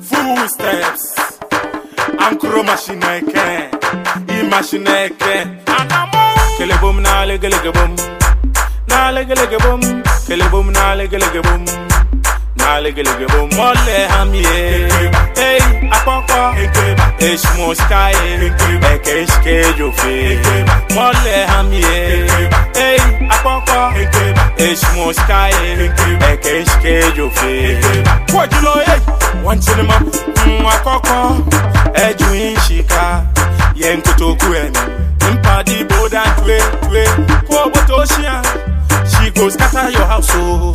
Full steps. Ankro machineke. Imachineke. Kelebum na legelebum. Na legelebum. Kelebum na legelebum. Na legelebum. Mole hamie. Hey, apoko. Eshmo sky. Ekeshke jofe. Mole hamie. Hey, apoko. Eshmo sky. Ekeshke jofe. Kwajulo hey. One cinema. Akoko. Edwin shika. Yenkutoku eni. Impadi boda twe. Kobotoshia. She goes scatter your house, oh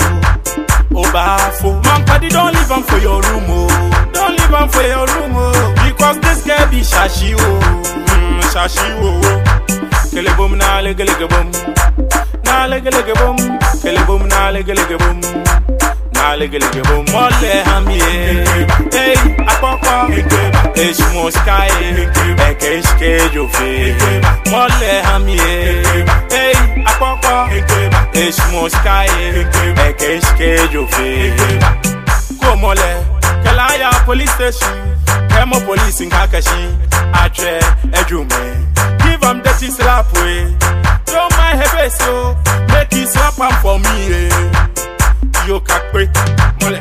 bafo. Man, paddy, don't leave them for your room, oh. Don't leave them for your room, oh. Because this girl be shashi, oh. Shashi, oh. Kelebum na legelebum. Na legelebum. Kelebum na legelebum. Na legelebum. Mole hamie. Hey, apoko. Eshmo sky. Ekeshke jofe. Mole hamie. Hey, apoko. Eshmo sky. Ekeshke jofe. Komole. Kelaya police station. Kemo police in Kakashi. Atre ejume. Give him dirty slap way. Don't mind hebe so. Make he slap him for me, eh. Yo kakwe. Mole.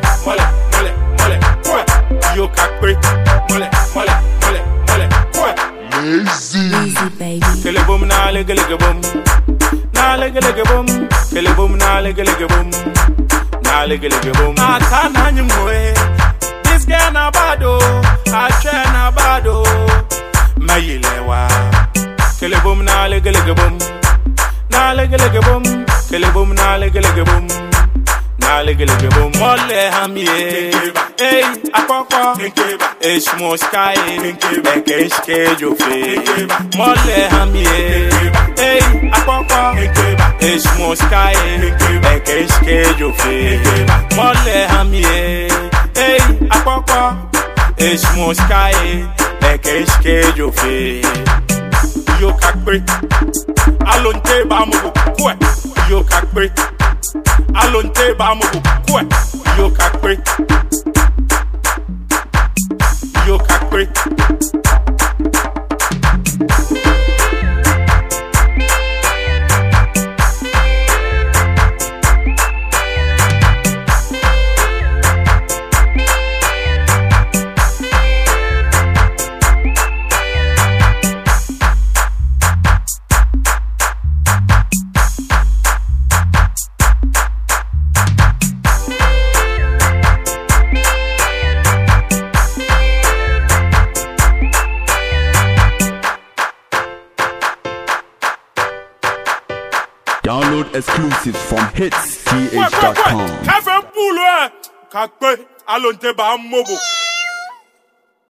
Kwe. Yo kakwe. Mole. Kwe. Easy baby. Kelebum na legelebum. Na legelebum. Kelebum na legelebum. Na legelebum. Atana nyumwe. This girl na bado. Atre na bado. Mayilewa. Kelebum na legelebum. Na legelebum. Kelebum na legelebum. Na legelebum. Mole hamie. Hey, akoko. Eshmo sky. Ekeshke jofe. Mole hamie. Hey, akoko. Eshmo sky. Ekeshke jofe. Mole hamie. Hey, akoko. Eshmo sky. Ekeshke jofe. Yo kakwe. Alonte ba mo kwe. Yo kakwe. Alonte ba mo kwe. Yo kakwe. Yo kakwe. Download exclusives from hitsth.com. Kakwe, alonte ba mobo.